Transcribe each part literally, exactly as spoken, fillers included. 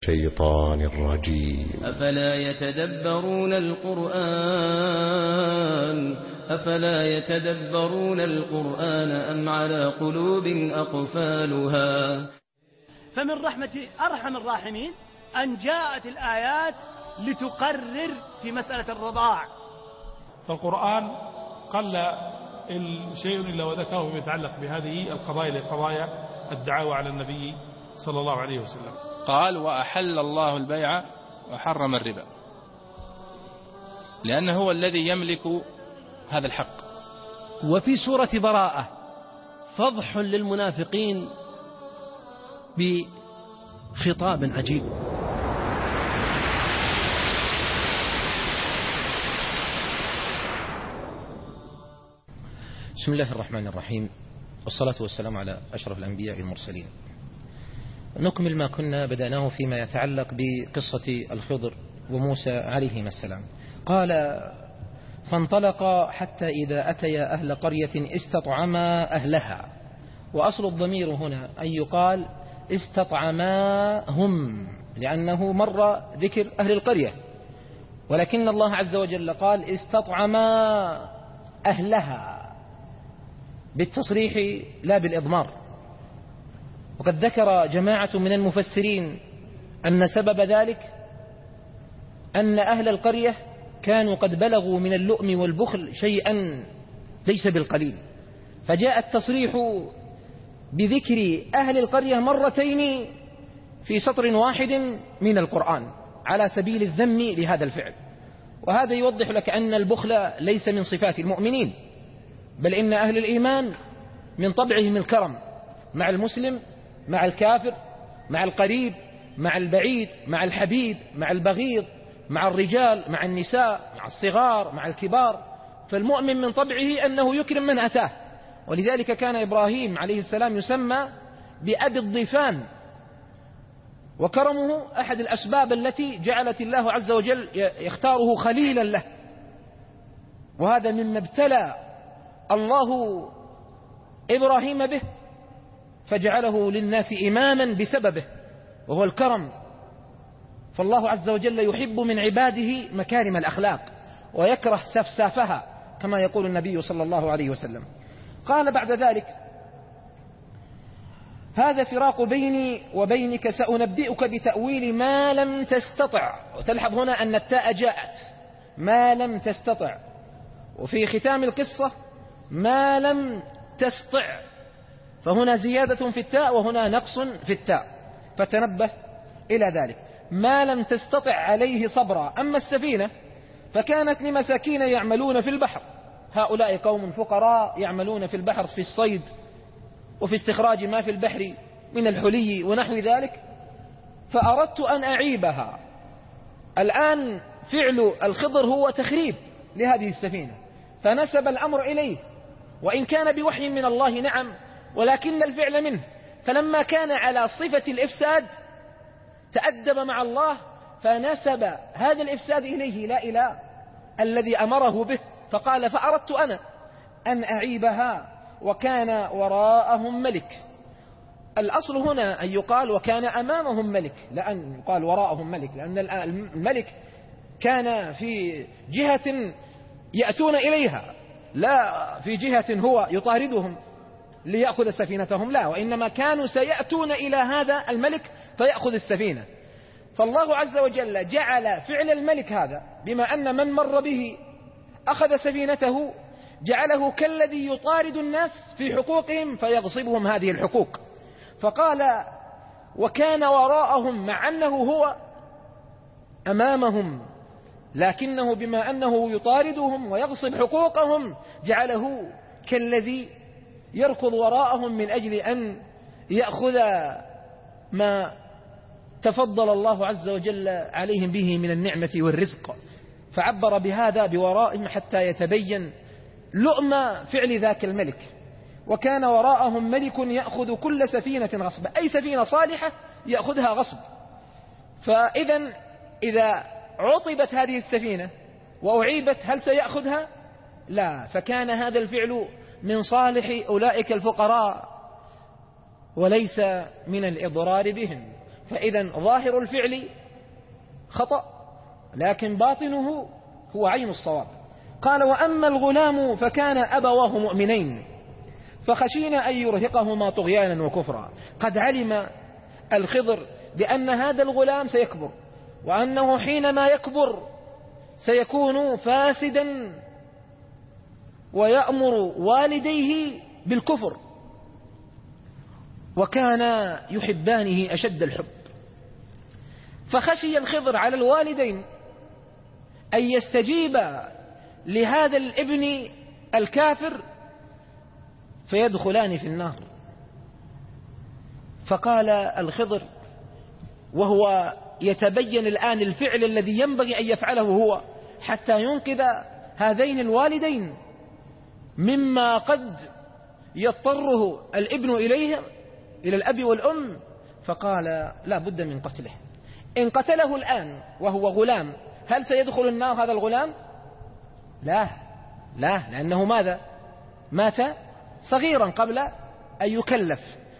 الشيطان الرجيم. أفلا يتدبرون القرآن أفلا يتدبرون القرآن أم على قلوب أقفالها. فمن رحمة أرحم الراحمين أن جاءت الآيات لتقرر في مسألة الرضاع. فالقرآن قل شيء إلا وذكره فيما يتعلق بهذه القضايا لقضايا الدعاوى على النبي صلى الله عليه وسلم. قال وأحل الله البيع وحرم الربا، لأنه هو الذي يملك هذا الحق. وفي سورة براءة فضح للمنافقين بخطاب عجيب. بسم الله الرحمن الرحيم، والصلاة والسلام على أشرف الأنبياء المرسلين. نكمل ما كنا بدأناه فيما يتعلق بقصة الخضر وموسى عليهما السلام. قال فانطلقا حتى إذا أتيا أهل قرية استطعما أهلها، وأصل الضمير هنا أن يقال استطعماهم، لأنه مر ذكر أهل القرية، ولكن الله عز وجل قال استطعما أهلها بالتصريح لا بالإضمار. وقد ذكر جماعة من المفسرين أن سبب ذلك أن أهل القرية كانوا قد بلغوا من اللؤم والبخل شيئا ليس بالقليل، فجاء التصريح بذكر أهل القرية مرتين في سطر واحد من القرآن على سبيل الذم لهذا الفعل. وهذا يوضح لك أن البخل ليس من صفات المؤمنين، بل إن أهل الإيمان من طبعهم الكرم مع المسلم، مع الكافر، مع القريب، مع البعيد، مع الحبيب، مع البغيض، مع الرجال، مع النساء، مع الصغار، مع الكبار. فالمؤمن من طبعه أنه يكرم من أتاه، ولذلك كان إبراهيم عليه السلام يسمى بأبي الضيفان، وكرمه أحد الأسباب التي جعلت الله عز وجل يختاره خليلا له. وهذا مما ابتلى الله إبراهيم به فجعله للناس إماما بسببه، وهو الكرم. فالله عز وجل يحب من عباده مكارم الأخلاق ويكره سفسافها، كما يقول النبي صلى الله عليه وسلم. قال بعد ذلك هذا فراق بيني وبينك سأنبئك بتأويل ما لم تستطع. وتلحظ هنا أن التاء جاءت ما لم تستطع، وفي ختام القصة ما لم تستطع، فهنا زيادة في التاء وهنا نقص في التاء، فتنبه إلى ذلك. ما لم تستطع عليه صبرا. أما السفينة فكانت لمساكين يعملون في البحر، هؤلاء قوم فقراء يعملون في البحر في الصيد وفي استخراج ما في البحر من الحلي ونحو ذلك، فأردت أن أعيبها. الآن فعل الخضر هو تخريب لهذه السفينة، فنسب الأمر إليه، وإن كان بوحي من الله نعم، ولكن الفعل منه. فلما كان على صفة الإفساد تأدب مع الله فنسب هذا الإفساد إليه لا إلى الذي أمره به، فقال فأردت أنا أن أعيبها وكان وراءهم ملك. الأصل هنا أن يقال وكان أمامهم ملك، لأن يقال وراءهم ملك، لأن الملك كان في جهة يأتون إليها، لا في جهة هو يطاردهم ليأخذ سفينتهم، لا، وإنما كانوا سيأتون إلى هذا الملك فيأخذ السفينة. فالله عز وجل جعل فعل الملك هذا بما أن من مر به أخذ سفينته جعله كالذي يطارد الناس في حقوقهم فيغصبهم هذه الحقوق. فقال وكان وراءهم، مع أنه هو أمامهم، لكنه بما أنه يطاردهم ويغصب حقوقهم جعله كالذي يركض وراءهم من أجل أن يأخذ ما تفضل الله عز وجل عليهم به من النعمة والرزق. فعبر بهذا بورائهم حتى يتبين لؤم فعل ذاك الملك. وكان وراءهم ملك يأخذ كل سفينة غصب، أي سفينة صالحة يأخذها غصب. فإذا إذا عطبت هذه السفينة وأعيبت هل سيأخذها؟ لا. فكان هذا الفعل من صالح أولئك الفقراء وليس من الإضرار بهم. فإذا ظاهر الفعل خطأ لكن باطنه هو عين الصواب. قال وأما الغلام فكان أبواه مؤمنين فخشينا أن يرهقهما طغيانا وكفرا. قد علم الخضر بأن هذا الغلام سيكبر وأنه حينما يكبر سيكون فاسدا ويأمر والديه بالكفر، وكان يحبانه أشد الحب، فخشي الخضر على الوالدين أن يستجيب لهذا الابن الكافر فيدخلان في النار. فقال الخضر وهو يتبين الآن الفعل الذي ينبغي أن يفعله هو حتى ينقذ هذين الوالدين مما قد يضطره الابن إليه إلى الأب والأم، فقال لا بد من قتله. إن قتله الآن وهو غلام هل سيدخل النار هذا الغلام؟ لا لا، لأنه ماذا؟ مات صغيرا قبل أن يكلف.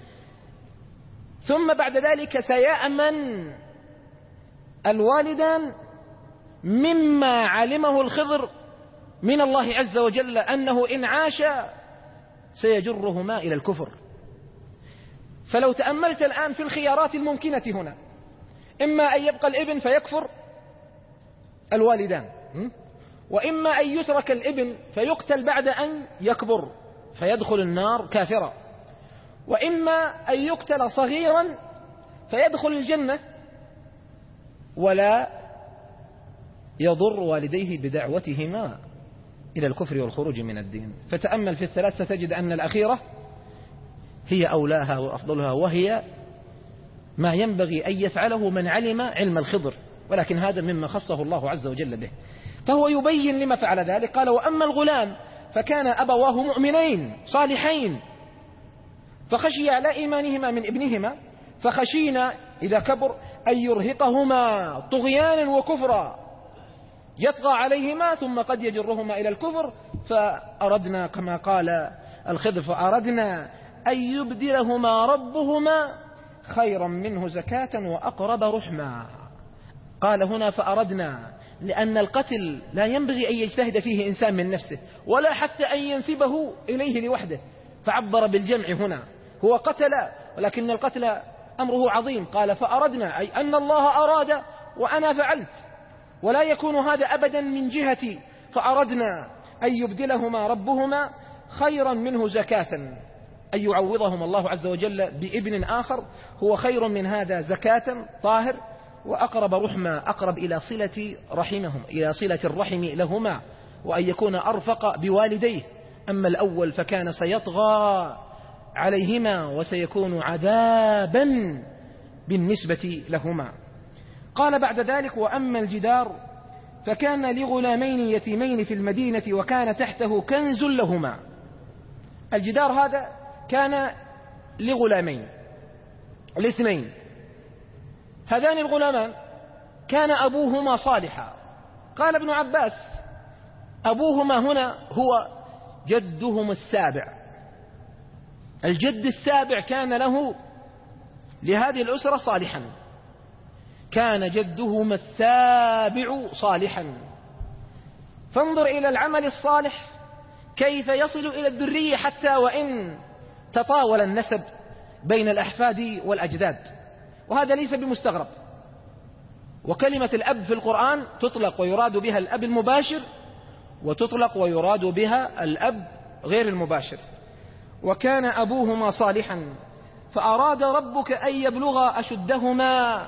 ثم بعد ذلك سيأمن الوالدان مما علمه الخضر من الله عز وجل أنه إن عاش سيجرهما إلى الكفر. فلو تأملت الآن في الخيارات الممكنة هنا، إما أن يبقى الابن فيكفر الوالدان، وإما أن يترك الابن فيقتل بعد أن يكبر فيدخل النار كافرا، وإما أن يقتل صغيرا فيدخل الجنة ولا يضر والديه بدعوتهما إلى الكفر والخروج من الدين. فتأمل في الثلاث ستجد أن الأخيرة هي أولاها وأفضلها، وهي ما ينبغي أن يفعله من علم علم الخضر، ولكن هذا مما خصه الله عز وجل به. فهو يبين لما فعل ذلك. قال وأما الغلام فكان أبواه مؤمنين صالحين فخشي على إيمانهما من ابنهما فخشينا إذا كبر أن يرهقهما طغيانا وكفرا يطغى عليهما ثم قد يجرهما إلى الكفر، فأردنا كما قال الخضر فأردنا أن يبدلهما ربهما خيرا منه زكاة وأقرب رحما. قال هنا فأردنا لأن القتل لا ينبغي أن يجتهد فيه إنسان من نفسه ولا حتى أن ينسبه إليه لوحده، فعبر بالجمع هنا. هو قتل ولكن القتل أمره عظيم. قال فأردنا أي أن الله أراد وأنا فعلت، ولا يكون هذا أبدا من جهتي. فأردنا أن يبدلهما ربهما خيرا منه زكاة، أن يعوضهم الله عز وجل بابن آخر هو خير من هذا زكاة طاهر وأقرب رحمة، أقرب إلى صلة رحمهم، إلى صلة الرحم لهما، وأن يكون أرفق بوالديه. أما الأول فكان سيطغى عليهما وسيكون عذابا بالنسبة لهما. قال بعد ذلك وأما الجدار فكان لغلامين يتيمين في المدينة وكان تحته كنز لهما. الجدار هذا كان لغلامين الاثنين، هذان الغلامان كان أبوهما صالحا. قال ابن عباس أبوهما هنا هو جدهم السابع، الجد السابع كان له لهذه الأسرة صالحا، كان جدهما السابع صالحا. فانظر إلى العمل الصالح كيف يصل إلى الذرية حتى وإن تطاول النسب بين الأحفاد والأجداد، وهذا ليس بمستغرب. وكلمة الأب في القرآن تطلق ويراد بها الأب المباشر، وتطلق ويراد بها الأب غير المباشر. وكان أبوهما صالحا فأراد ربك أن يبلغا أشدهما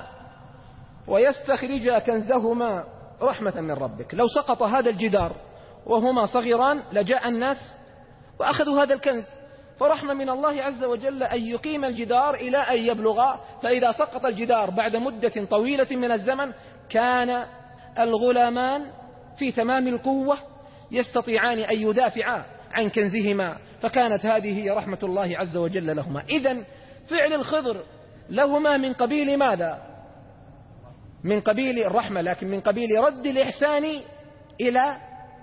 ويستخرجا كنزهما رحمة من ربك. لو سقط هذا الجدار وهما صغيران لجاء الناس وأخذوا هذا الكنز، فرحمة من الله عز وجل أن يقيم الجدار إلى أن يبلغا. فإذا سقط الجدار بعد مدة طويلة من الزمن كان الغلامان في تمام القوة يستطيعان أن يدافعا عن كنزهما، فكانت هذه هي رحمة الله عز وجل لهما. إذن فعل الخضر لهما من قبيل ماذا؟ من قبيل الرحمة، لكن من قبيل رد الإحسان إلى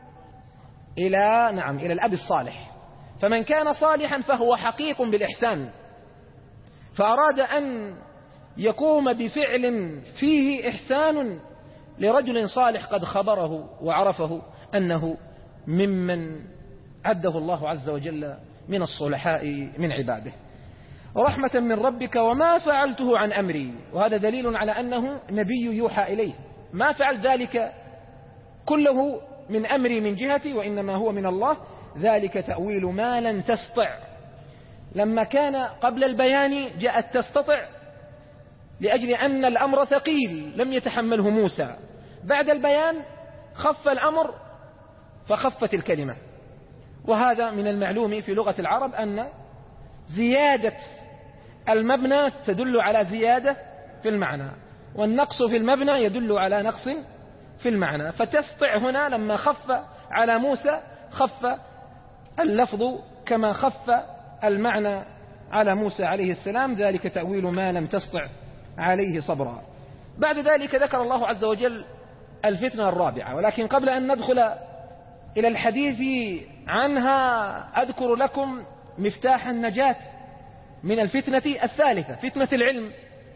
إلى نعم إلى الأب الصالح. فمن كان صالحا فهو حقيق بالإحسان، فأراد أن يقوم بفعل فيه إحسان لرجل صالح قد خبره وعرفه أنه ممن عده الله عز وجل من الصلحاء من عباده. ورحمة من ربك وما فعلته عن أمري، وهذا دليل على أنه نبي يوحى إليه، ما فعل ذلك كله من أمري من جهتي وإنما هو من الله، ذلك تأويل ما لم تستطع. لما كان قبل البيان جاءت تستطع لأجل أن الأمر ثقيل لم يتحمله موسى، بعد البيان خف الأمر فخفت الكلمة. وهذا من المعلوم في لغة العرب أن زيادة المبنى تدل على زيادة في المعنى، والنقص في المبنى يدل على نقص في المعنى. فتستطع هنا لما خف على موسى خف اللفظ كما خف المعنى على موسى عليه السلام، ذلك تأويل ما لم تستطع عليه صبرا. بعد ذلك ذكر الله عز وجل الفتنة الرابعة، ولكن قبل أن ندخل إلى الحديث عنها أذكر لكم مفتاح النجاة من الفتنة الثالثة، فتنة العلم.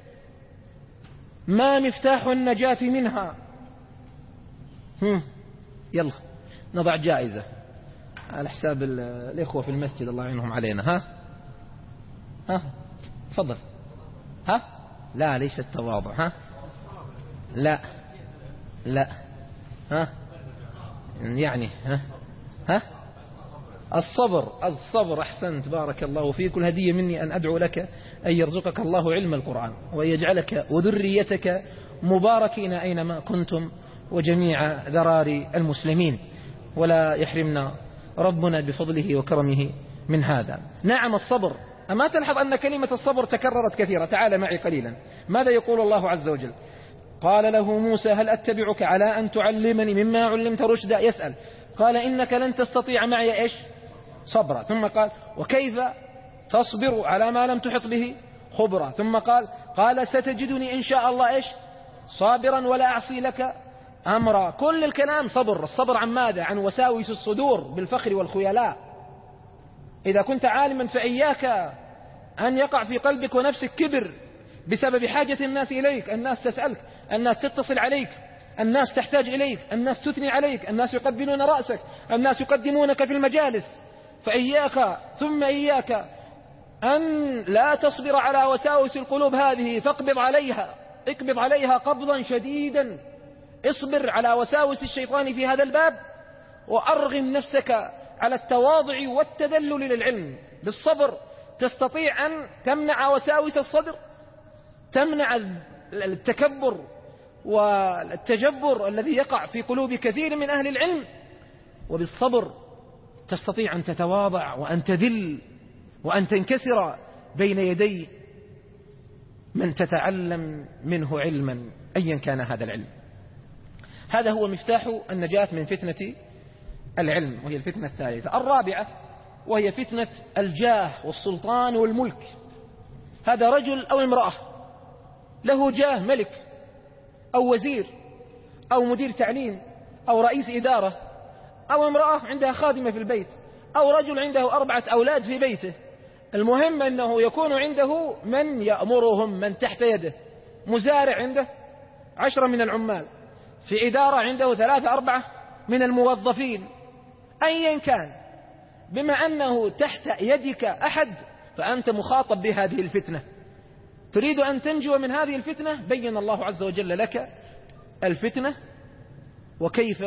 ما مفتاح النجاة منها؟ هم. يلا نضع جائزة على حساب الإخوة في المسجد الله يعينهم علينا. ها ها تفضل. ها لا ليس التواضع. ها لا لا ها يعني ها ها الصبر. الصبر أحسنت، بارك الله فيك. الهدية مني أن أدعو لك أن يرزقك الله علم القرآن وأن يجعلك وذريتك مباركين أينما كنتم وجميع ذراري المسلمين، ولا يحرمنا ربنا بفضله وكرمه من هذا. نعم الصبر. أما تلحظ أن كلمة الصبر تكررت كثيرا؟ تعال معي قليلا. ماذا يقول الله عز وجل؟ قال له موسى هل أتبعك على أن تعلمني مما علمت رشدا؟ يسأل. قال إنك لن تستطيع معي إيش؟ صبرا. ثم قال وكيف تصبر على ما لم تحط به خبرا. ثم قال قال ستجدني إن شاء الله إيش؟ صابرا ولا أعصي لك أمرا. كل الكلام صبر. الصبر عن ماذا؟ عن وساوس الصدور بالفخر والخيلاء. إذا كنت عالما فإياك أن يقع في قلبك ونفسك كبر بسبب حاجة الناس إليك، الناس تسألك، الناس تتصل عليك، الناس تحتاج إليك، الناس تثني عليك، الناس يقبلون رأسك، الناس يقدمونك في المجالس. فإياك ثم إياك أن لا تصبر على وساوس القلوب هذه، فاقبض عليها، اقبض عليها قبضا شديدا. اصبر على وساوس الشيطان في هذا الباب، وأرغم نفسك على التواضع والتذلل للعلم. بالصبر تستطيع أن تمنع وساوس الصدر، تمنع التكبر والتجبر الذي يقع في قلوب كثير من أهل العلم. وبالصبر تستطيع أن تتواضع وأن تذل وأن تنكسر بين يدي من تتعلم منه علما أيا كان هذا العلم. هذا هو مفتاح النجاة من فتنة العلم، وهي الفتنة الثالثة. الرابعة وهي فتنة الجاه والسلطان والملك. هذا رجل أو امرأة له جاه، ملك أو وزير أو مدير تعليم أو رئيس إدارة، أو امرأة عندها خادمة في البيت، أو رجل عنده أربعة أولاد في بيته. المهم أنه يكون عنده من يأمرهم، من تحت يده. مزارع عنده عشرة من العمال، في إدارة عنده ثلاثة أربعة من الموظفين. أيا كان، بما أنه تحت يدك أحد فأنت مخاطب بهذه الفتنة. تريد أن تنجو من هذه الفتنة، بين الله عز وجل لك الفتنة وكيف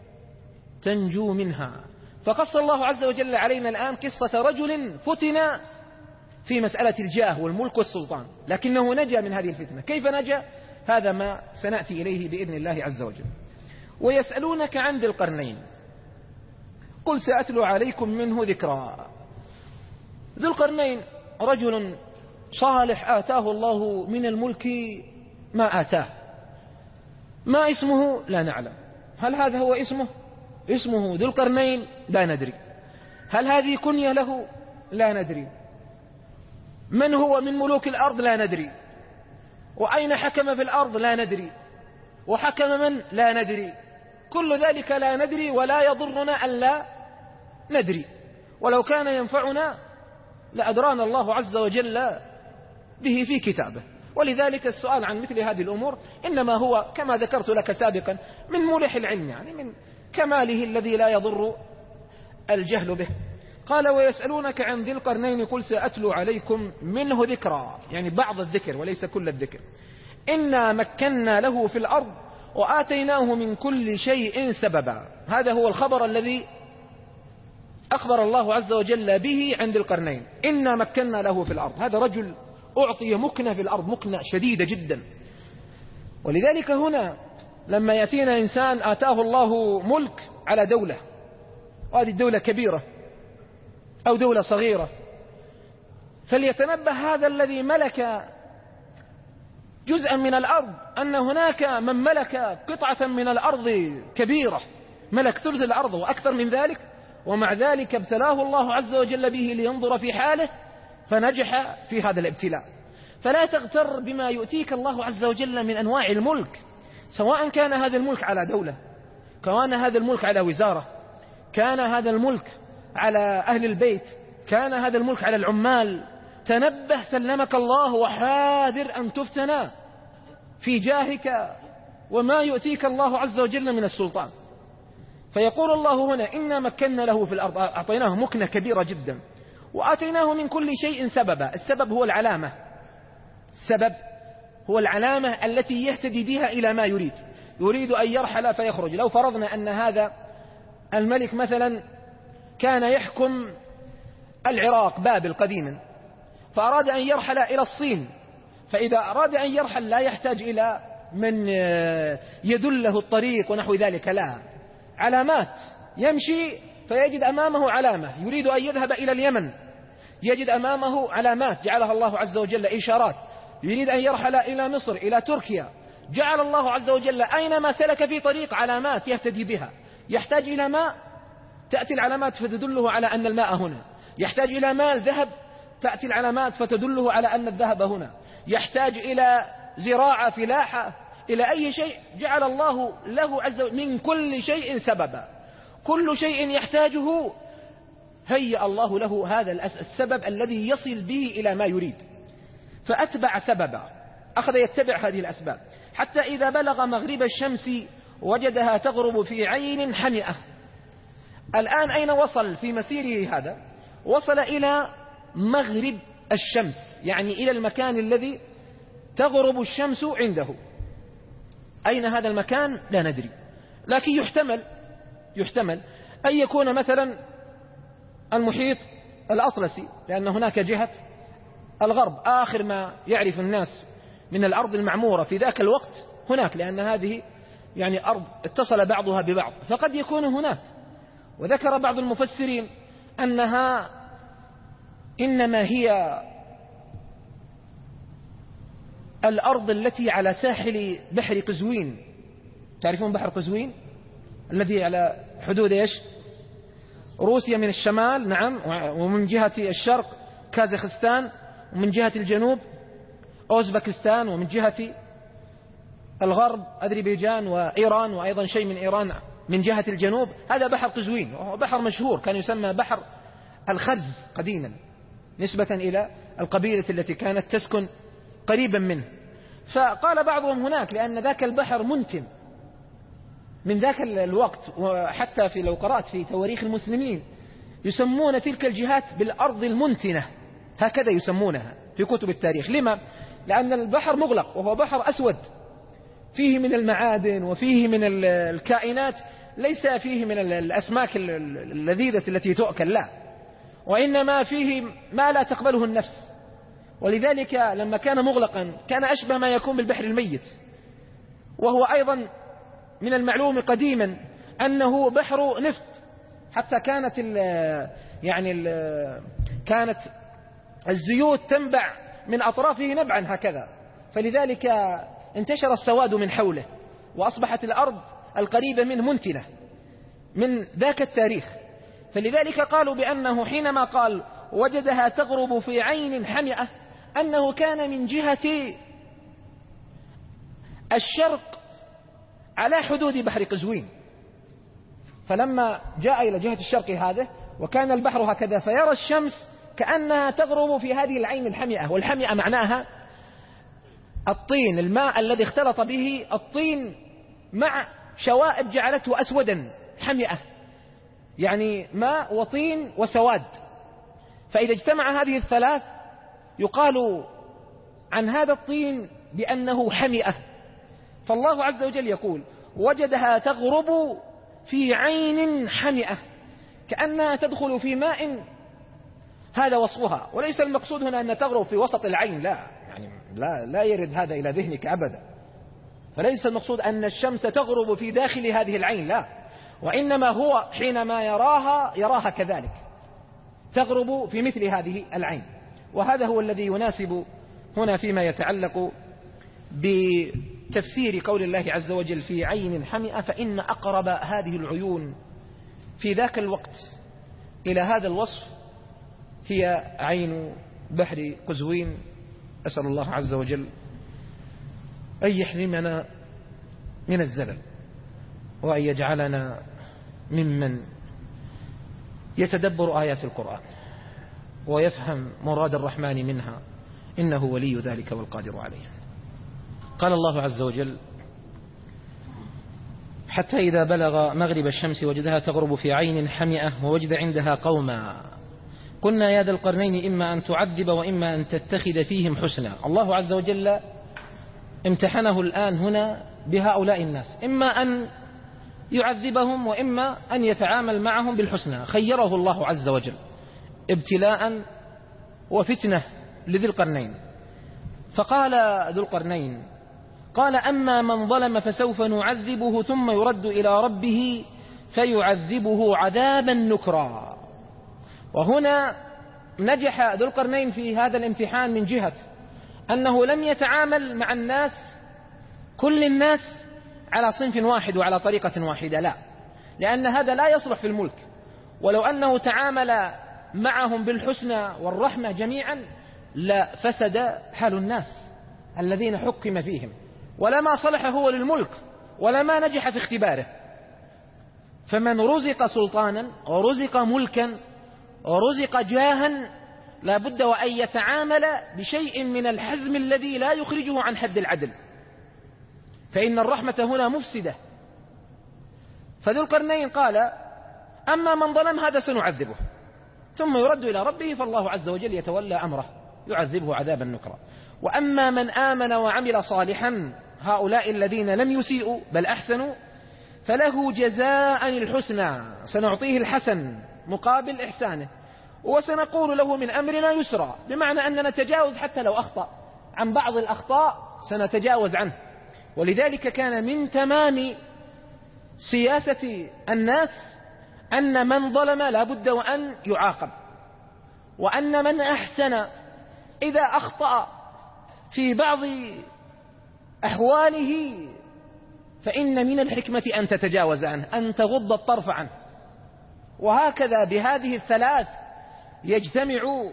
تنجو منها. فقص الله عز وجل علينا الآن قصة رجل فتن في مسألة الجاه والملك والسلطان، لكنه نجا من هذه الفتنة. كيف نجا؟ هذا ما سنأتي إليه بإذن الله عز وجل. ويسألونك عن ذي القرنين، قل سأتلو عليكم منه ذكرا. ذو القرنين رجل صالح آتاه الله من الملك ما آتاه. ما اسمه؟ لا نعلم. هل هذا هو اسمه؟ اسمه ذو القرنين؟ لا ندري. هل هذه كنية له؟ لا ندري. من هو من ملوك الأرض؟ لا ندري. وأين حكم في الأرض؟ لا ندري. وحكم من؟ لا ندري. كل ذلك لا ندري، ولا يضرنا ألا ندري. ولو كان ينفعنا لأدرانا الله عز وجل به في كتابه. ولذلك السؤال عن مثل هذه الأمور إنما هو كما ذكرت لك سابقا من ملح العلم، يعني من كماله الذي لا يضر الجهل به. قال ويسألونك عن ذي القرنين قل سأتلو عليكم منه ذكرا، يعني بعض الذكر وليس كل الذكر. إنا مكنا له في الأرض وآتيناه من كل شيء سببا. هذا هو الخبر الذي أخبر الله عز وجل به عن ذي القرنين. إنا مكنا له في الأرض، هذا رجل أعطي مكنة في الأرض، مكنة شديدة جدا. ولذلك هنا لما يأتينا إنسان آتاه الله ملك على دولة، وهذه الدولة كبيرة أو دولة صغيرة، فليتنبه هذا الذي ملك جزءا من الأرض أن هناك من ملك قطعة من الأرض كبيرة، ملك ثلث الأرض وأكثر من ذلك، ومع ذلك ابتلاه الله عز وجل به لينظر في حاله فنجح في هذا الابتلاء. فلا تغتر بما يؤتيك الله عز وجل من أنواع الملك، سواء كان هذا الملك على دولة، كان هذا الملك على وزارة، كان هذا الملك على أهل البيت، كان هذا الملك على العمال. تنبه سلمك الله وحاذر أن تفتنا في جاهك وما يؤتيك الله عز وجل من السلطان. فيقول الله هنا إنا مكنا له في الأرض، أعطيناه مكنة كبيرة جدا، وآتيناه من كل شيء سببا. السبب هو العلامة، السبب هو العلامة التي يهتدي بها إلى ما يريد. يريد أن يرحل فيخرج. لو فرضنا أن هذا الملك مثلا كان يحكم العراق بابل قديما، فأراد أن يرحل إلى الصين، فإذا أراد أن يرحل لا يحتاج إلى من يدله الطريق ونحو ذلك، لا، علامات، يمشي فيجد أمامه علامة. يريد أن يذهب إلى اليمن يجد أمامه علامات جعلها الله عز وجل إشارات. يريد أن يرحل إلى مصر إلى تركيا، جعل الله عز وجل أينما سلك في طريق علامات يهتدي بها. يحتاج إلى ماء تأتي العلامات فتدله على أن الماء هنا. يحتاج إلى مال ذهب تأتي العلامات فتدله على أن الذهب هنا. يحتاج إلى زراعة فلاحة إلى أي شيء، جعل الله له عز وجل من كل شيء سببا. كل شيء يحتاجه هيأ الله له هذا السبب الذي يصل به إلى ما يريد. فأتبع سببا، أخذ يتبع هذه الأسباب حتى إذا بلغ مغرب الشمس وجدها تغرب في عين حمئة. الآن أين وصل في مسيره هذا؟ وصل إلى مغرب الشمس، يعني إلى المكان الذي تغرب الشمس عنده. أين هذا المكان؟ لا ندري، لكن يحتمل يحتمل أن يكون مثلا المحيط الأطلسي، لأن هناك جهة الغرب آخر ما يعرف الناس من الأرض المعمورة في ذاك الوقت هناك، لأن هذه يعني أرض اتصل بعضها ببعض، فقد يكون هناك. وذكر بعض المفسرين أنها إنما هي الأرض التي على ساحل بحر قزوين. تعرفون بحر قزوين الذي على حدود إيش؟ روسيا من الشمال، نعم، ومن جهة الشرق كازاخستان، ومن جهة الجنوب أوزبكستان، ومن جهة الغرب أذربيجان وإيران، وأيضا شيء من إيران من جهة الجنوب. هذا بحر قزوين، وهو بحر مشهور، كان يسمى بحر الخز قديما نسبة إلى القبيلة التي كانت تسكن قريبا منه. فقال بعضهم هناك لأن ذاك البحر منتن من ذاك الوقت، وحتى في لو قرأت في تواريخ المسلمين يسمون تلك الجهات بالأرض المنتنة، هكذا يسمونها في كتب التاريخ. لما؟ لأن البحر مغلق، وهو بحر أسود فيه من المعادن وفيه من الكائنات، ليس فيه من الأسماك اللذيذة التي تؤكل، لا، وإنما فيه ما لا تقبله النفس. ولذلك لما كان مغلقا كان أشبه ما يكون بالبحر الميت. وهو أيضا من المعلوم قديما أنه بحر نفط، حتى كانت ال يعني ال كانت الزيوت تنبع من أطرافه نبعا هكذا، فلذلك انتشر السواد من حوله، وأصبحت الأرض القريبة منه منتنة من ذاك التاريخ. فلذلك قالوا بأنه حينما قال وجدها تغرب في عين حمئة أنه كان من جهة الشرق على حدود بحر قزوين. فلما جاء إلى جهة الشرق هذا وكان البحر هكذا، فيرى الشمس كأنها تغرب في هذه العين الحمئة. والحمئة معناها الطين، الماء الذي اختلط به الطين مع شوائب جعلته أسودا حمئة، يعني ماء وطين وسواد. فإذا اجتمع هذه الثلاث يقال عن هذا الطين بأنه حمئة. فالله عز وجل يقول وجدها تغرب في عين حمئة، كأنها تدخل في ماء، هذا وصفها. وليس المقصود هنا أن تغرب في وسط العين، لا، يعني لا, لا يرد هذا إلى ذهنك أبدا. فليس المقصود أن الشمس تغرب في داخل هذه العين، لا، وإنما هو حينما يراها يراها كذلك تغرب في مثل هذه العين. وهذا هو الذي يناسب هنا فيما يتعلق بتفسير قول الله عز وجل في عين حمئة، فإن أقرب هذه العيون في ذاك الوقت إلى هذا الوصف هي عين بحر قزوين. أسأل الله عز وجل أن يحرمنا من الزلل، وأن يجعلنا ممن يتدبر آيات القرآن ويفهم مراد الرحمن منها، إنه ولي ذلك والقادر عليه. قال الله عز وجل حتى إذا بلغ مغرب الشمس وجدها تغرب في عين حمئة ووجد عندها قوما قلنا يا ذا القرنين إما أن تعذب وإما أن تتخذ فيهم حسنا. الله عز وجل امتحنه الآن هنا بهؤلاء الناس، إما أن يعذبهم وإما أن يتعامل معهم بالحسنى. خيره الله عز وجل ابتلاء وفتنة لذي القرنين. فقال ذو القرنين قال أما من ظلم فسوف نعذبه ثم يرد إلى ربه فيعذبه عذابا نكرا. وهنا نجح ذو القرنين في هذا الامتحان من جهة أنه لم يتعامل مع الناس كل الناس على صنف واحد وعلى طريقة واحدة، لا، لأن هذا لا يصلح في الملك. ولو أنه تعامل معهم بالحسنى والرحمة جميعا لا فسد حال الناس الذين حكم فيهم، ولما صلح هو للملك ولما نجح في اختباره. فمن رزق سلطانا ورزق ملكا ورزق جاها لا بد وأن يتعامل بشيء من الحزم الذي لا يخرجه عن حد العدل، فإن الرحمة هنا مفسدة. فذو القرنين قال أما من ظلم هذا سنعذبه ثم يرد إلى ربه، فالله عز وجل يتولى أمره يعذبه عذابا نكرا. وأما من آمن وعمل صالحا، هؤلاء الذين لم يسيئوا بل أحسنوا، فله جزاء الحسنى، سنعطيه الحسن مقابل إحسانه، وسنقول له من أمرنا يسرا، بمعنى أننا نتجاوز حتى لو أخطأ عن بعض الأخطاء سنتجاوز عنه. ولذلك كان من تمام سياسة الناس أن من ظلم لا بد وأن يعاقب، وأن من أحسن إذا أخطأ في بعض أحواله فإن من الحكمة أن تتجاوز عنه، أن تغض الطرف عنه. وهكذا بهذه الثلاث يجتمع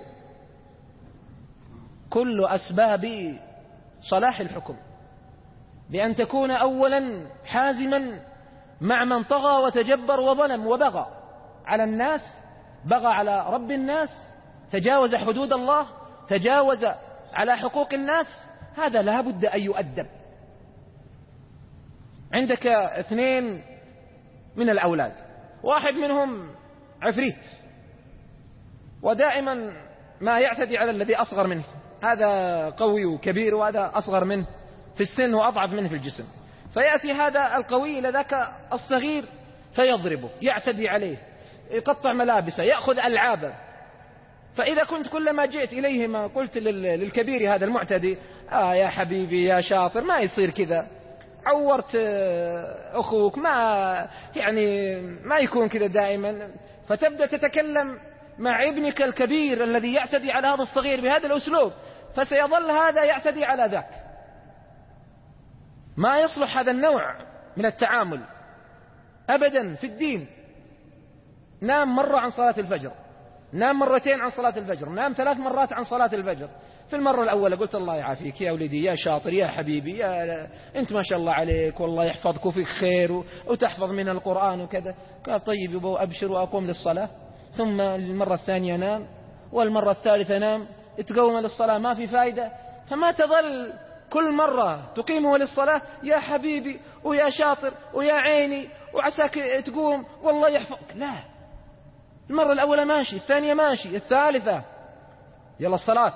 كل أسباب صلاح الحكم، بأن تكون أولا حازما مع من طغى وتجبر وظلم وبغى على الناس، بغى على رب الناس، تجاوز حدود الله، تجاوز على حقوق الناس، هذا لا بد أن يؤدب. عندك اثنين من الأولاد، واحد منهم عفريت ودائما ما يعتدي على الذي أصغر منه، هذا قوي وكبير وهذا أصغر منه في السن وأضعف منه في الجسم، فيأتي هذا القوي إلى ذاك الصغير فيضربه، يعتدي عليه، يقطع ملابسه، يأخذ ألعابه. فإذا كنت كلما جئت إليهما قلت للكبير هذا المعتدي آه يا حبيبي يا شاطر ما يصير كذا، عورت أخوك، ما يعني ما يكون كذا دائما، فتبدأ تتكلم مع ابنك الكبير الذي يعتدي على هذا الصغير بهذا الأسلوب، فسيظل هذا يعتدي على ذاك. ما يصلح هذا النوع من التعامل أبدا في الدين. نام مرة عن صلاة الفجر، نام مرتين عن صلاة الفجر، نام ثلاث مرات عن صلاة الفجر. في المرة الأولى قلت الله يعافيك يا ولدي يا شاطر يا حبيبي يا أنت ما شاء الله عليك والله يحفظك وفيك خير وتحفظ من القرآن وكذا. قال طيب يبا أبشر وأقوم للصلاة. ثم المرة الثانية نام، والمرة الثالثة نام، تقوم للصلاة ما في فائدة. فما تظل كل مرة تقيمه للصلاة يا حبيبي ويا شاطر ويا عيني وعساك تقوم والله يحفظك. لا، المرة الأولى ماشي، الثانية ماشي، الثالثة يلا الصلاة،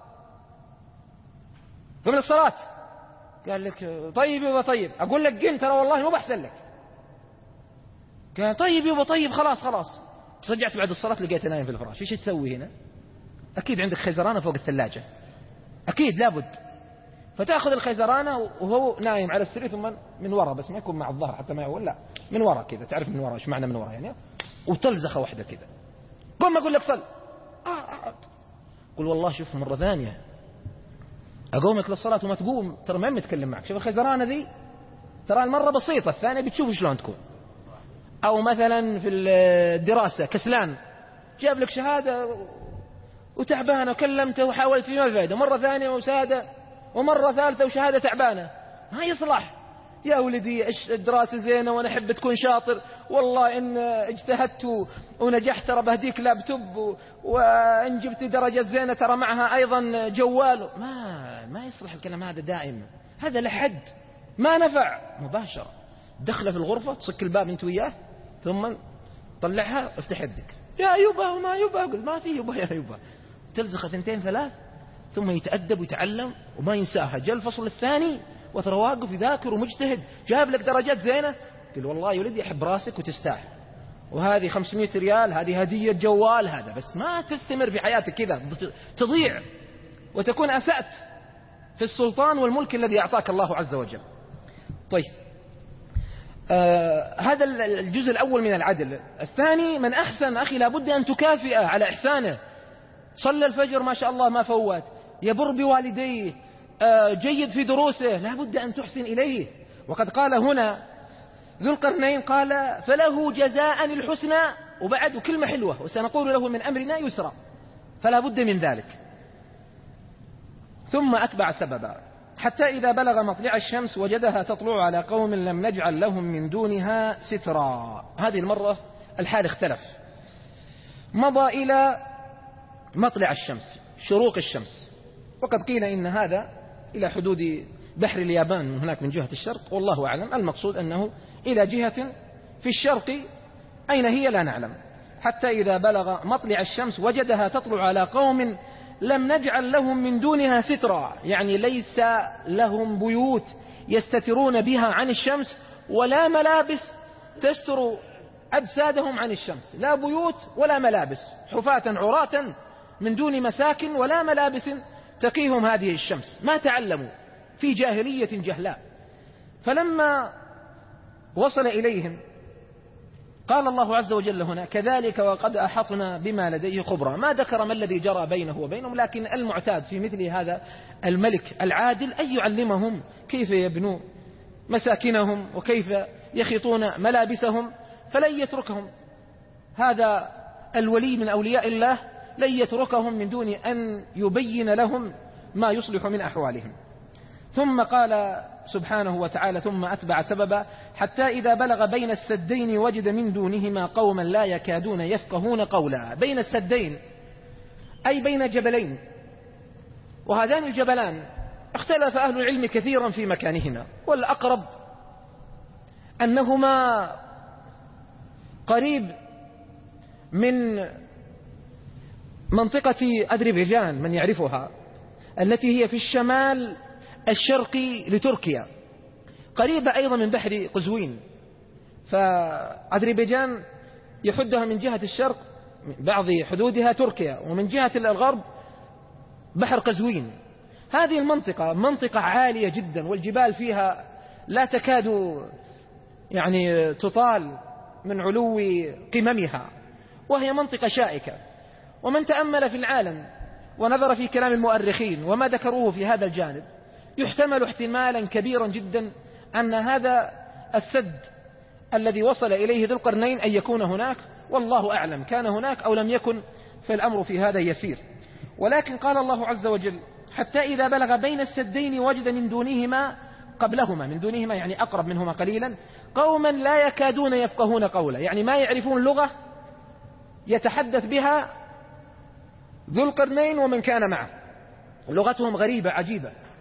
قبل الصلاة قال لك طيب يبا طيب، أقول لك قل ترى والله مو بحسن لك. قال طيب يبا طيب خلاص خلاص. رجعت بعد الصلاة لقيته نايم في الفراش. ايش تسوي هنا؟ أكيد عندك خيزرانة فوق الثلاجة، أكيد لابد. فتأخذ الخيزرانة وهو نايم على السرير، ثم من وراء، بس ما يكون مع الظهر حتى ما يقول، لا من وراء كذا، تعرف من وراء ايش معنى من وراء يعني، وتلزخه واحدة كذا. قم أقول لك صل. آه. قل والله شوف مرة ثانية أقومك للصلاة وما تقوم ترى ما متكلم معك. شوف الخيزرانة ذي ترى المرة بسيطة، الثانية بتشوف شلون تكون. أو مثلا في الدراسة كسلان، جاب لك شهادة وتعبانة وكلمته وحاولت فيه ما فايدة، مرة ثانية وشهادة، ومرة ثالثة وشهادة تعبانة، ما يصلح. يا ولدي الدراسة زينة وأنا أحب تكون شاطر، والله إن اجتهدت ونجحت ترى بهديك لابتوب، وإن جبت درجة زينة ترى معها أيضا جوال. ما ما يصلح الكلام هذا دائما، هذا لحد ما نفع. مباشرة دخله في الغرفة، تصك الباب أنت وياه، ثم طلعها افتح يدك يا يبا وما يبا، قل ما في يبا يا يبا، تلزخ ثنتين ثلاث، ثم يتأدب ويتعلم وما ينساها. جاء الفصل الثاني وترى واقف يذاكر ومجتهد، جاب لك درجات زينة، قل والله يا ولدي أحب راسك وتستاهل، وهذه خمسمائة ريال، هذه هدية جوال، هذا بس ما تستمر في حياتك كذا، تضيع وتكون أسأت في السلطان والملك الذي أعطاك الله عز وجل. طيب آه هذا الجزء الأول من العدل. الثاني من أحسن أخي لابد أن تكافئه على إحسانه. صلى الفجر ما شاء الله ما فوت، يبر بوالديه، آه جيد في دروسه، لابد أن تحسن إليه. وقد قال هنا ذو القرنين قال فله جزاء الحسنى، وبعد كلمة حلوة وسنقول له من أمرنا يسرا، فلا بد من ذلك. ثم أتبع سببا حتى إذا بلغ مطلع الشمس وجدها تطلع على قوم لم نجعل لهم من دونها سترا. هذه المرة الحال اختلف، مضى إلى مطلع الشمس، شروق الشمس، وقد قيل إن هذا إلى حدود بحر اليابان من هناك من جهة الشرق، والله أعلم. المقصود أنه إلى جهة في الشرق، أين هي لا نعلم. حتى إذا بلغ مطلع الشمس وجدها تطلع على قوم لم نجعل لهم من دونها سترا، يعني ليس لهم بيوت يستترون بها عن الشمس، ولا ملابس تستر أجسادهم عن الشمس، لا بيوت ولا ملابس، حفاة عراة من دون مساكن ولا ملابس تقيهم هذه الشمس. ما تعلموا في جاهلية جهلاء. فلما وصل إليهم قال الله عز وجل هنا كذلك وقد أحطنا بما لديه خبرا. ما ذكر ما الذي جرى بينه وبينهم، لكن المعتاد في مثل هذا الملك العادل أن يعلمهم كيف يبنوا مساكنهم وكيف يخيطون ملابسهم، فلن يتركهم هذا الولي من أولياء الله، لن يتركهم من دون أن يبين لهم ما يصلح من أحوالهم. ثم قال سبحانه وتعالى ثم أتبع سببا حتى إذا بلغ بين السدين وجد من دونهما قوما لا يكادون يفقهون قولا. بين السدين أي بين جبلين، وهذان الجبلان اختلف أهل العلم كثيرا في مكانهما، والأقرب أنهما قريب من منطقة أذربيجان من يعرفها، التي هي في الشمال الشرقي لتركيا، قريبة أيضا من بحر قزوين. فأذربيجان يحدها من جهة الشرق بعض حدودها تركيا، ومن جهة الغرب بحر قزوين. هذه المنطقة منطقة عالية جدا، والجبال فيها لا تكاد يعني تطال من علو قممها، وهي منطقة شائكة. ومن تأمل في العالم ونظر في كلام المؤرخين وما ذكروه في هذا الجانب، يحتمل احتمالا كبيرا جدا أن هذا السد الذي وصل إليه ذو القرنين أن يكون هناك، والله أعلم كان هناك أو لم يكن، فالأمر في هذا يسير. ولكن قال الله عز وجل حتى إذا بلغ بين السدين وجد من دونهما قبلهما، من دونهما يعني أقرب منهما قليلا، قوما لا يكادون يفقهون قولا، يعني ما يعرفون لغة يتحدث بها ذو القرنين ومن كان معه، لغتهم غريبة عجيبة،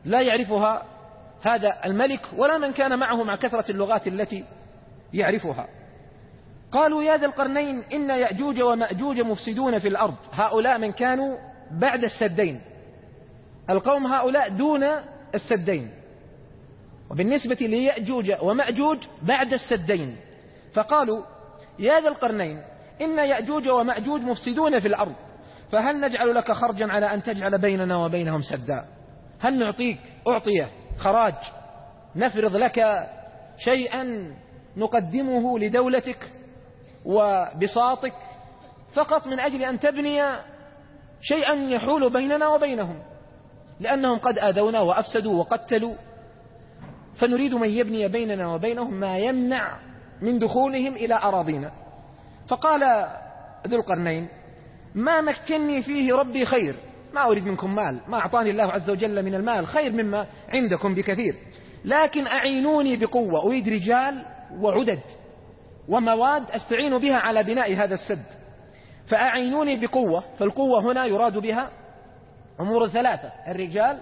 لا يعرفها هذا الملك ولا من كان معه مع كثرة اللغات التي يعرفها. قالوا يا ذا القرنين إن يأجوج ومأجوج مفسدون في الأرض. هؤلاء من كانوا بعد السدين، القوم هؤلاء دون السدين، وبالنسبة ليأجوج ومأجوج بعد السدين. فقالوا يا ذا القرنين إن يأجوج ومأجوج مفسدون في الأرض فهل نجعل لك خرجا على أن تجعل بيننا وبينهم سدا؟ هل نعطيك أعطية خراج، نفرض لك شيئا نقدمه لدولتك وبساطك فقط من أجل أن تبني شيئا يحول بيننا وبينهم، لأنهم قد آذونا وأفسدوا وقتلوا، فنريد من يبني بيننا وبينهم ما يمنع من دخولهم إلى أراضينا. فقال ذو القرنين ما مكنني فيه ربي خير، ما أريد منكم مال، ما أعطاني الله عز وجل من المال خير مما عندكم بكثير، لكن أعينوني بقوة، أريد رجال وعدد ومواد أستعين بها على بناء هذا السد، فأعينوني بقوة. فالقوة هنا يراد بها أمور ثلاثة: الرجال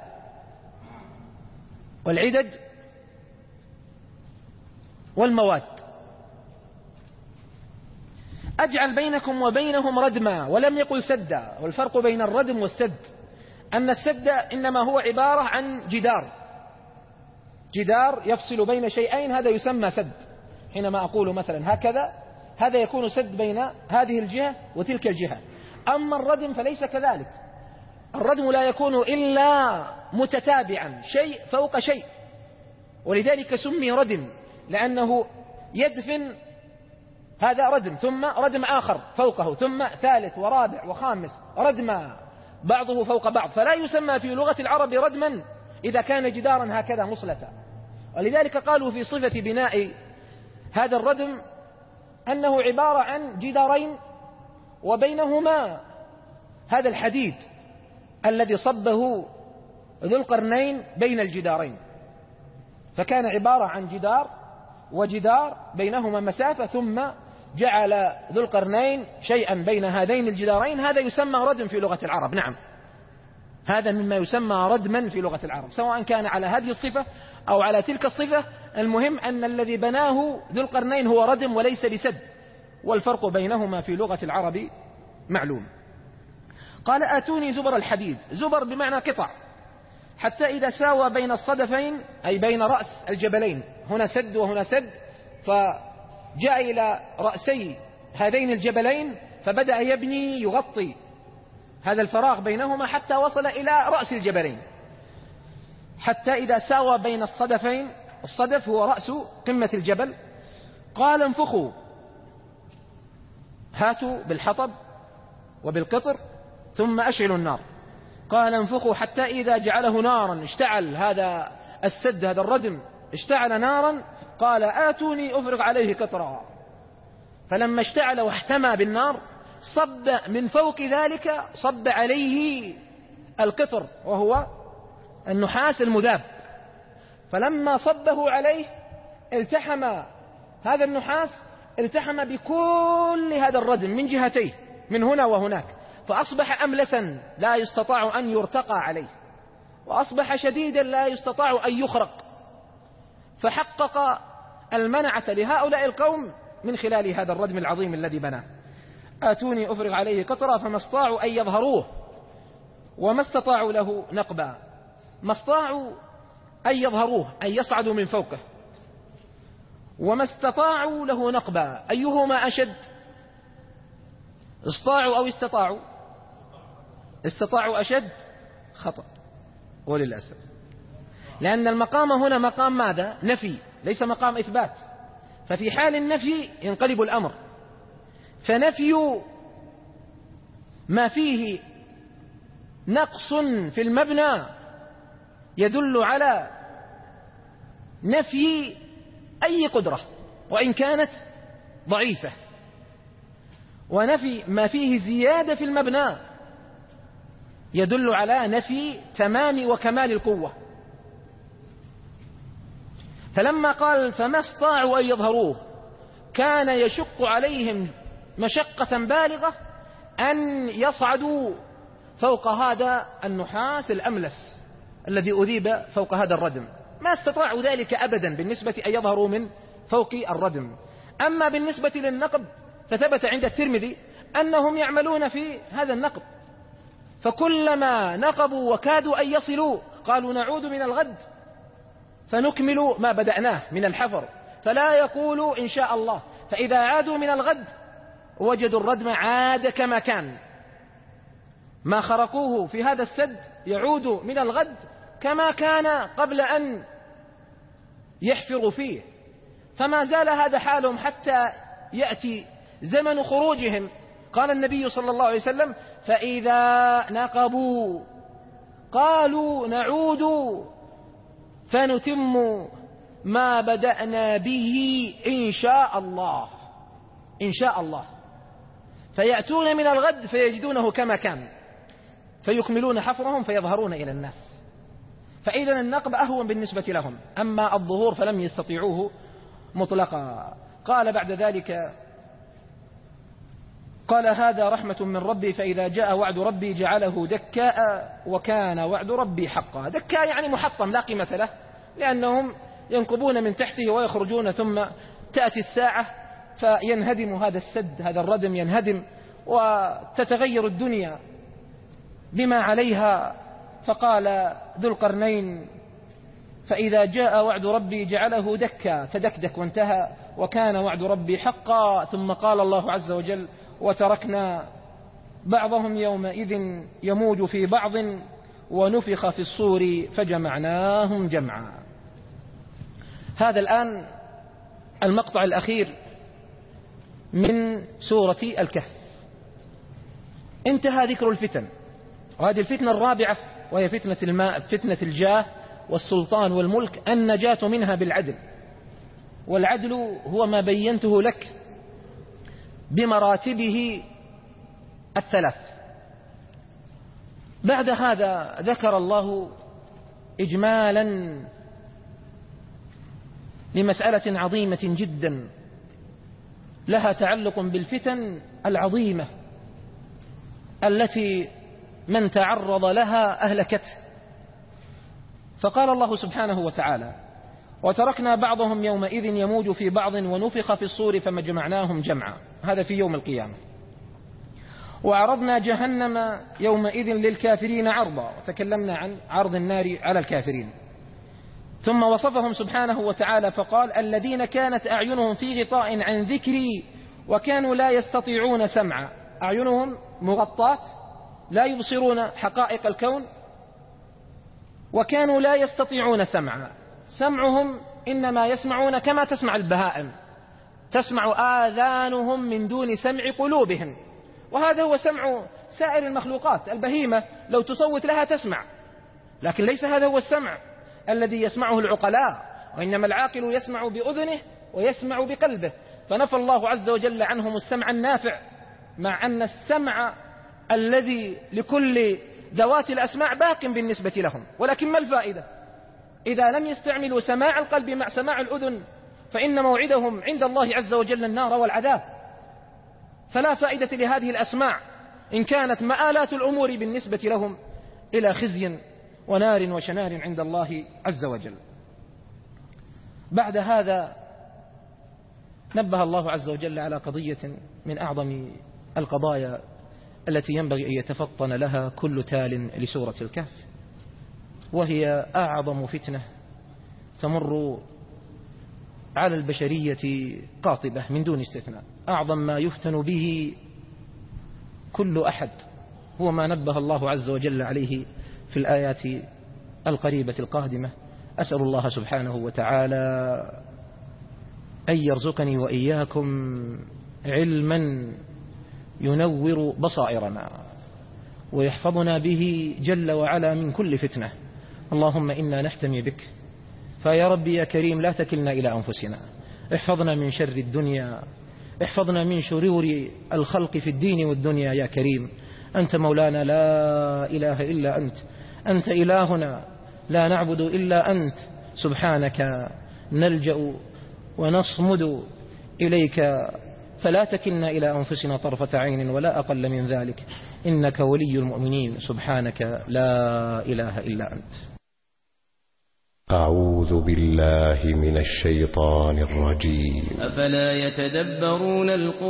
والعدد والمواد. أجعل بينكم وبينهم ردما، ولم يقل سدا. والفرق بين الردم والسد أن السد إنما هو عبارة عن جدار، جدار يفصل بين شيئين، هذا يسمى سد. حينما أقول مثلا هكذا، هذا يكون سد بين هذه الجهة وتلك الجهة. أما الردم فليس كذلك، الردم لا يكون إلا متتابعا، شيء فوق شيء، ولذلك سمي ردم، لأنه يدفن هذا ردم ثم ردم آخر فوقه ثم ثالث ورابع وخامس، ردم بعضه فوق بعض، فلا يسمى في لغة العرب ردما إذا كان جدارا هكذا مصلتا. ولذلك قالوا في صفة بناء هذا الردم أنه عبارة عن جدارين وبينهما هذا الحديد الذي صبه ذو القرنين بين الجدارين، فكان عبارة عن جدار وجدار بينهما مسافة، ثم جعل ذو القرنين شيئا بين هذين الجدارين، هذا يسمى ردم في لغة العرب. نعم، هذا مما يسمى ردما في لغة العرب، سواء كان على هذه الصفة أو على تلك الصفة، المهم أن الذي بناه ذو القرنين هو ردم وليس بسد، والفرق بينهما في لغة العرب معلوم. قال آتوني زبر الحديد، زبر بمعنى قطع، حتى إذا ساوى بين الصدفين أي بين رأس الجبلين، هنا سد وهنا سد، فجاء إلى رأسي هذين الجبلين فبدأ يبني يغطي هذا الفراغ بينهما حتى وصل إلى رأس الجبلين، حتى إذا ساوى بين الصدفين، الصدف هو رأس قمة الجبل، قال انفخوا، هاتوا بالحطب وبالقطر ثم أشعلوا النار. قال انفخوا حتى إذا جعله نارا اشتعل هذا السد، هذا الردم اشتعل نارا، قال آتوني أفرغ عليه قطرا. فلما اشتعل واحتمى بالنار صب من فوق ذلك، صب عليه القطر وهو النحاس المذاب، فلما صبه عليه التحم هذا النحاس، التحم بكل هذا الردم من جهتيه من هنا وهناك، فأصبح أملسا لا يستطاع أن يرتقى عليه، وأصبح شديدا لا يستطاع أن يخرق، فحقق المنعة لهؤلاء القوم من خلال هذا الردم العظيم الذي بناه. آتوني أفرغ عليه قطرا فما استطاعوا أن يظهروه وما استطاعوا له نقبا. ما استطاعوا أن يظهروه أن يصعدوا من فوقه، وما استطاعوا له نقبا، أيهما أشد؟ استطاعوا أو استطاعوا؟ استطاعوا أشد خطأ وللأسف، لأن المقام هنا مقام ماذا؟ نفي، ليس مقام إثبات، ففي حال النفي ينقلب الأمر، فنفي ما فيه نقص في المبنى يدل على نفي أي قدرة وإن كانت ضعيفة، ونفي ما فيه زيادة في المبنى يدل على نفي تمام وكمال القوة. فلما قال فما استطاعوا أن يظهروه، كان يشق عليهم مشقة بالغة أن يصعدوا فوق هذا النحاس الأملس، الذي أذيب فوق هذا الردم، ما استطاعوا ذلك أبدا بالنسبة أن يظهروا من فوق الردم. أما بالنسبة للنقب فثبت عند الترمذي أنهم يعملون في هذا النقب، فكلما نقبوا وكادوا أن يصلوا قالوا نعود من الغد فنكمل ما بدأناه من الحفر، فلا يقولوا إن شاء الله، فإذا عادوا من الغد وجدوا الردم عاد كما كان، ما خرقوه في هذا السد يعود من الغد كما كان قبل أن يحفروا فيه. فما زال هذا حالهم حتى يأتي زمن خروجهم. قال النبي صلى الله عليه وسلم فإذا نقبوا قالوا نعود فنتم ما بدأنا به إن شاء الله، إن شاء الله، فيأتون من الغد فيجدونه كما كان فيكملون حفرهم فيظهرون إلى الناس. فإذا النقب أهون بالنسبة لهم، أما الظهور فلم يستطيعوه مطلقا. قال بعد ذلك قال هذا رحمة من ربي فإذا جاء وعد ربي جعله دكاء وكان وعد ربي حقا. دكاء يعني محطم لا قيمة له، لأنهم ينقبون من تحته ويخرجون، ثم تأتي الساعة فينهدم هذا السد، هذا الردم ينهدم وتتغير الدنيا بما عليها. فقال ذو القرنين فإذا جاء وعد ربي جعله دكا، تدكدك وانتهى، وكان وعد ربي حقا. ثم قال الله عز وجل وتركنا بعضهم يومئذ يموج في بعض ونفخ في الصور فجمعناهم جمعا. هذا الآن المقطع الأخير من سورة الكهف. انتهى ذكر الفتن، وهذه الفتنة الرابعة وهي فتنة الماء، فتنة الجاه والسلطان والملك، النجاة منها بالعدل. والعدل هو ما بينته لك بمراتبه الثلاث. بعد هذا ذكر الله إجمالا لمسألة عظيمة جدا لها تعلق بالفتن العظيمة التي من تعرض لها أهلكته. فقال الله سبحانه وتعالى وتركنا بعضهم يومئذ يموج في بعض ونفخ في الصور فجمعناهم جمعا، هذا في يوم القيامة. وعرضنا جهنم يومئذ للكافرين عرضا، وتكلمنا عن عرض النار على الكافرين. ثم وصفهم سبحانه وتعالى فقال الذين كانت أعينهم في غطاء عن ذكري وكانوا لا يستطيعون سمعا. أعينهم مغطاة لا يبصرون حقائق الكون، وكانوا لا يستطيعون سمعا. سمعهم إنما يسمعون كما تسمع البهائم، تسمع آذانهم من دون سمع قلوبهم، وهذا هو سمع سائر المخلوقات. البهيمة لو تصوت لها تسمع، لكن ليس هذا هو السمع الذي يسمعه العقلاء، وإنما العاقل يسمع بأذنه ويسمع بقلبه. فنفى الله عز وجل عنهم السمع النافع، مع أن السمع الذي لكل ذوات الأسماع باق بالنسبة لهم. ولكن ما الفائدة إذا لم يستعملوا سماع القلب مع سماع الأذن؟ فإن موعدهم عند الله عز وجل النار والعذاب. فلا فائدة لهذه الأسماع إن كانت مآلات الأمور بالنسبة لهم إلى خزي ونار وشنار عند الله عز وجل. بعد هذا نبه الله عز وجل على قضية من أعظم القضايا التي ينبغي أن يتفطن لها كل تال لسورة الكهف، وهي أعظم فتنة تمر على البشرية قاطبة من دون استثناء. أعظم ما يفتن به كل أحد هو ما نبه الله عز وجل عليه في الآيات القريبة القادمة. أسأل الله سبحانه وتعالى أن يرزقني وإياكم علما ينور بصائرنا ويحفظنا به جل وعلا من كل فتنة. اللهم إنا نحتمي بك، فيا ربي يا كريم لا تكلنا إلى أنفسنا، احفظنا من شر الدنيا، احفظنا من شرور الخلق في الدين والدنيا يا كريم. أنت مولانا لا إله إلا أنت، أنت إلهنا لا نعبد إلا أنت. سبحانك نلجأ ونصمد إليك، فلا تكلنا إلى أنفسنا طرفة عين ولا أقل من ذلك، إنك ولي المؤمنين. سبحانك لا إله إلا أنت. أعوذ بالله من الشيطان الرجيم. أفلا يتدبرون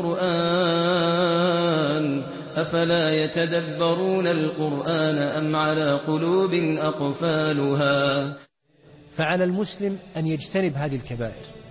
القرآن أفلا يتدبرون القرآن أم على قلوب أقفالها. فعلى المسلم أن يجتنب هذه الكبائر